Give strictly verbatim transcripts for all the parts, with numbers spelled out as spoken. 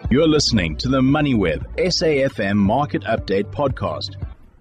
You're listening to the MoneyWeb S A F M Market Update podcast.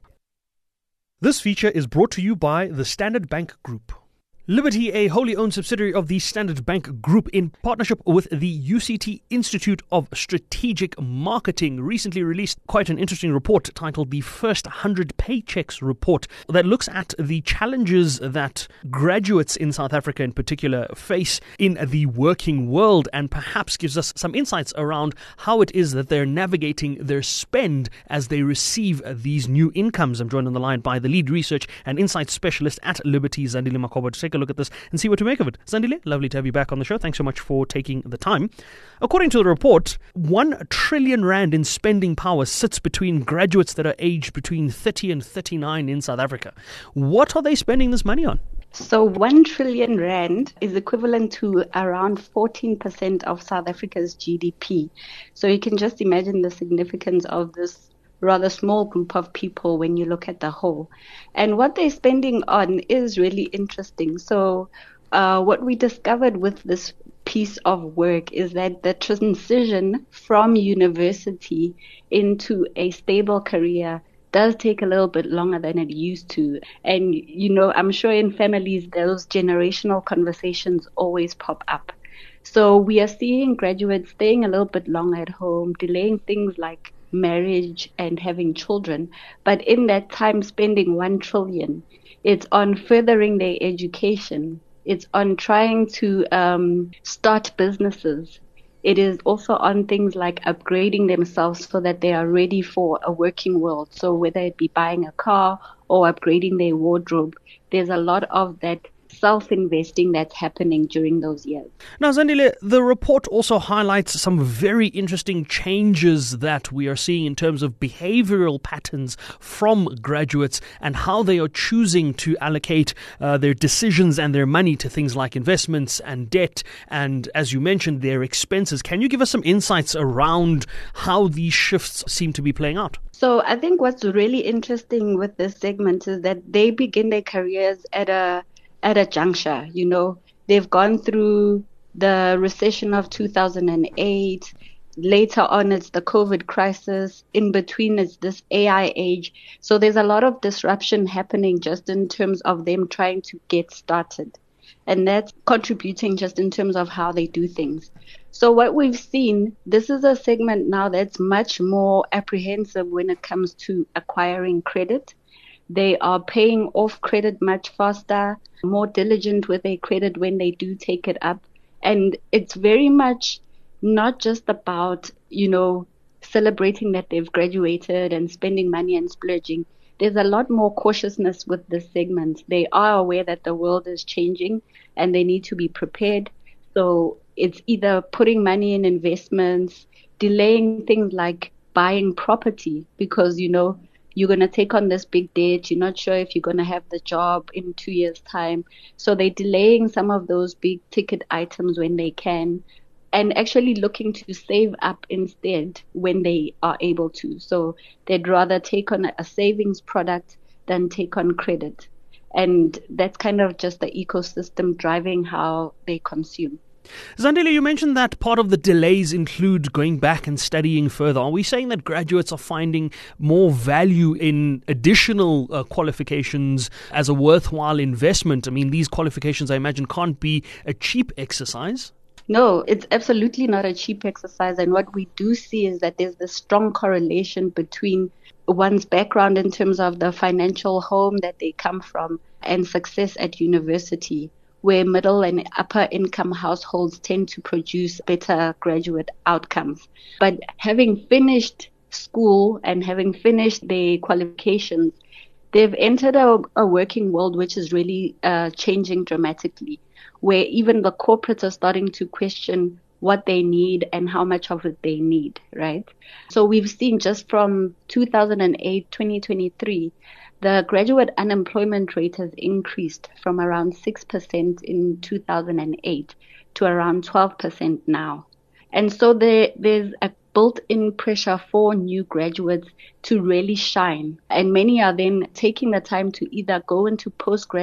This feature is brought to you by the Standard Bank Group. Liberty, a wholly owned subsidiary of the Standard Bank Group in partnership with the U C T Institute of Strategic Marketing, recently released quite an interesting report titled the First one hundred Paychecks Report that looks at the challenges that graduates in South Africa in particular face in the working world, and perhaps gives us some insights around how it is that they're navigating their spend as they receive these new incomes. I'm joined on the line by the lead research and insights specialist at Liberty, Zandile Makhoba, to take a look at this and see what to make of it. Zandile, lovely to have you back on the show. Thanks so much for taking the time. According to the report, one trillion rand in spending power sits between graduates that are aged between thirty and thirty-nine in South Africa. What are they spending this money on? So one trillion rand is equivalent to around fourteen percent of South Africa's G D P. So you can just imagine the significance of this rather small group of people when you look at the whole. And what they're spending on is really interesting. So uh, what we discovered with this piece of work is that the transition from university into a stable career does take a little bit longer than it used to. And, you know, I'm sure in families, those generational conversations always pop up. So we are seeing graduates staying a little bit longer at home, delaying things like marriage and having children, but in that time spending one trillion, it's on furthering their education, it's on trying to um, start businesses, it is also on things like upgrading themselves so that they are ready for a working world. So whether it be buying a car or upgrading their wardrobe, there's a lot of that self-investing that's happening during those years. Now, Zandile, the report also highlights some very interesting changes that we are seeing in terms of behavioral patterns from graduates and how they are choosing to allocate uh, their decisions and their money to things like investments and debt and, as you mentioned, their expenses. Can you give us some insights around how these shifts seem to be playing out? So I think what's really interesting with this segment is that they begin their careers at a at a juncture. You know, they've gone through the recession of two thousand eight. Later on, it's the COVID crisis. In between, it's this A I age. So there's a lot of disruption happening just in terms of them trying to get started. And that's contributing just in terms of how they do things. So what we've seen, this is a segment now that's much more apprehensive when it comes to acquiring credit. They are paying off credit much faster, more diligent with their credit when they do take it up. And it's very much not just about, you know, celebrating that they've graduated and spending money and splurging. There's a lot more cautiousness with this segment. They are aware that the world is changing and they need to be prepared. So it's either putting money in investments, delaying things like buying property because, you know, you're going to take on this big debt. You're not sure if you're going to have the job in two years' time. So they're delaying some of those big ticket items when they can and actually looking to save up instead when they are able to. So they'd rather take on a savings product than take on credit. And that's kind of just the ecosystem driving how they consume. Zandile, you mentioned that part of the delays include going back and studying further. Are we saying that graduates are finding more value in additional uh, qualifications as a worthwhile investment? I mean, these qualifications, I imagine, can't be a cheap exercise. No, it's absolutely not a cheap exercise. And what we do see is that there's this strong correlation between one's background in terms of the financial home that they come from and success at university, where middle and upper income households tend to produce better graduate outcomes. But having finished school and having finished their qualifications, they've entered a, a working world which is really uh, changing dramatically, where even the corporates are starting to question what they need and how much of it they need, right? So we've seen just from two thousand eight, twenty twenty-three, the graduate unemployment rate has increased from around six percent in two thousand eight to around twelve percent now. And so there, there's a built-in pressure for new graduates to really shine. And many are then taking the time to either go into postgrad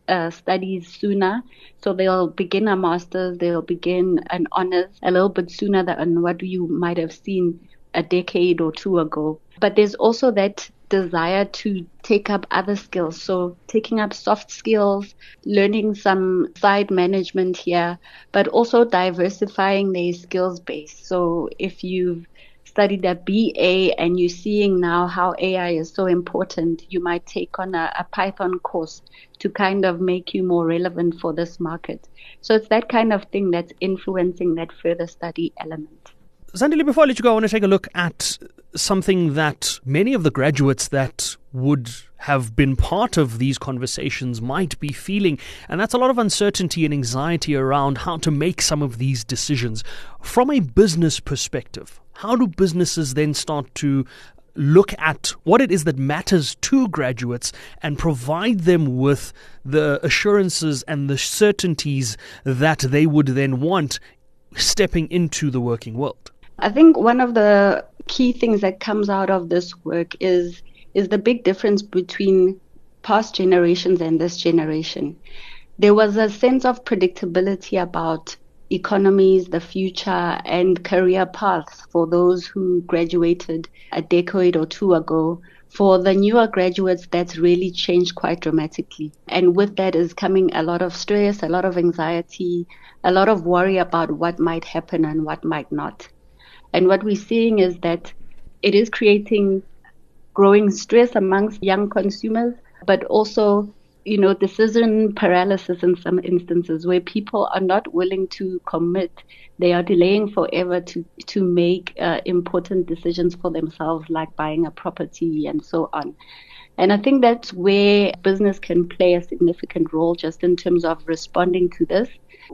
uh, studies sooner. So they'll begin a master's, they'll begin an honors a little bit sooner than what you might have seen a decade or two ago. But there's also that desire to take up other skills. So taking up soft skills, learning some side management here, but also diversifying their skills base. So if you've studied a B A and you're seeing now how A I is so important, you might take on a, a Python course to kind of make you more relevant for this market. So it's that kind of thing that's influencing that further study element. Zandile, before I let you go, I want to take a look at something that many of the graduates that would have been part of these conversations might be feeling, and that's a lot of uncertainty and anxiety around how to make some of these decisions. From a business perspective, how do businesses then start to look at what it is that matters to graduates and provide them with the assurances and the certainties that they would then want stepping into the working world? I think one of the key things that comes out of this work is is the big difference between past generations and this generation. There was a sense of predictability about economies, the future, and career paths for those who graduated a decade or two ago. For the newer graduates, that's really changed quite dramatically. And with that is coming a lot of stress, a lot of anxiety, a lot of worry about what might happen and what might not. And what we're seeing is that it is creating growing stress amongst young consumers, but also, you know, decision paralysis in some instances where people are not willing to commit. They are delaying forever to, to make uh, important decisions for themselves, like buying a property and so on. And I think that's where business can play a significant role just in terms of responding to this.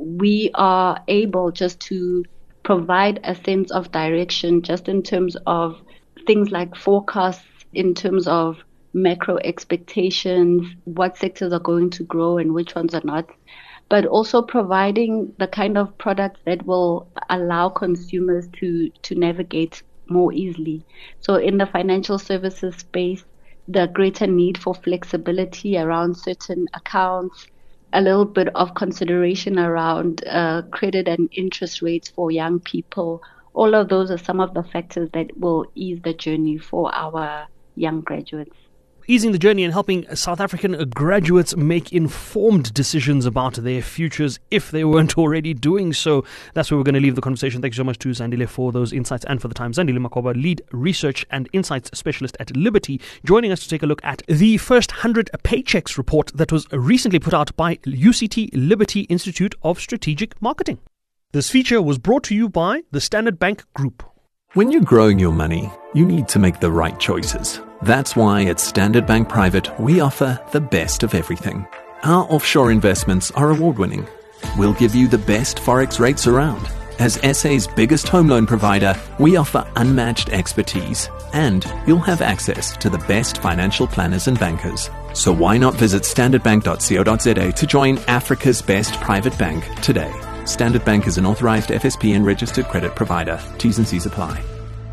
We are able just to provide a sense of direction just in terms of things like forecasts, in terms of macro expectations, what sectors are going to grow and which ones are not, but also providing the kind of products that will allow consumers to, to navigate more easily. So in the financial services space, the greater need for flexibility around certain accounts, a little bit of consideration around uh, credit and interest rates for young people. All of those are some of the factors that will ease the journey for our young graduates. Easing the journey and helping South African graduates make informed decisions about their futures if they weren't already doing so. That's where we're going to leave the conversation. Thank you so much to Zandile for those insights and for the time. Zandile Makoba, Lead Research and Insights Specialist at Liberty, joining us to take a look at the first one hundred Paychecks report that was recently put out by U C T Liberty Institute of Strategic Marketing. This feature was brought to you by the Standard Bank Group. When you're growing your money, you need to make the right choices. That's why at Standard Bank Private, we offer the best of everything. Our offshore investments are award-winning. We'll give you the best forex rates around. As S A's biggest home loan provider, we offer unmatched expertise, and you'll have access to the best financial planners and bankers. So why not visit standard bank dot co dot za to join Africa's best private bank today? Standard Bank is an authorized F S P and registered credit provider. T's and C's apply.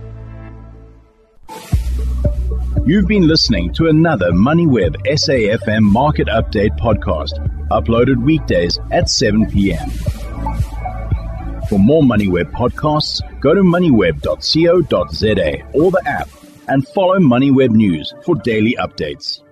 You've been listening to another MoneyWeb S A F M Market Update podcast, uploaded weekdays at seven p.m. For more MoneyWeb podcasts, go to money web dot co dot za or the app and follow MoneyWeb News for daily updates.